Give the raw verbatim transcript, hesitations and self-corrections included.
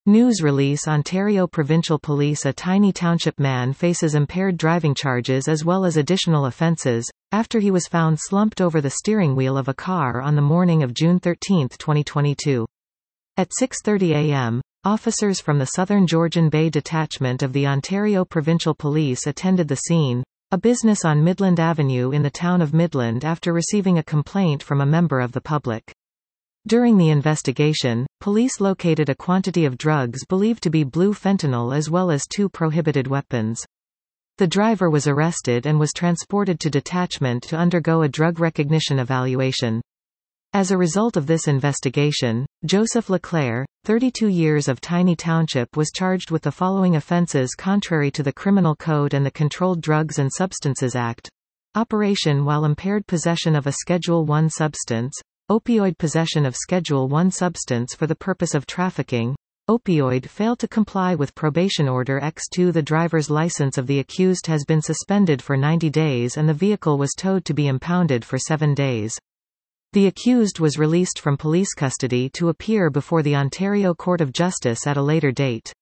News release Ontario Provincial Police A Tiny Township man faces impaired driving charges as well as additional offences, after he was found slumped over the steering wheel of a car on the morning of June thirteenth twenty twenty-two. At six thirty a m, officers from the Southern Georgian Bay Detachment of the Ontario Provincial Police attended the scene, a business on Midland Avenue in the town of Midland, after receiving a complaint from a member of the public. During the investigation, police located a quantity of drugs believed to be blue fentanyl as well as two prohibited weapons. The driver was arrested and was transported to detachment to undergo a drug recognition evaluation. As a result of this investigation, Joseph Leclerc, thirty-two years of Tiny Township, was charged with the following offences contrary to the Criminal Code and the Controlled Drugs and Substances Act: operation while impaired, possession of a Schedule one substance, opioid possession of Schedule one substance for the purpose of trafficking, opioid failed to comply with probation order by two. The driver's license of the accused has been suspended for ninety days and the vehicle was towed to be impounded for seven days. The accused was released from police custody to appear before the Ontario Court of Justice at a later date.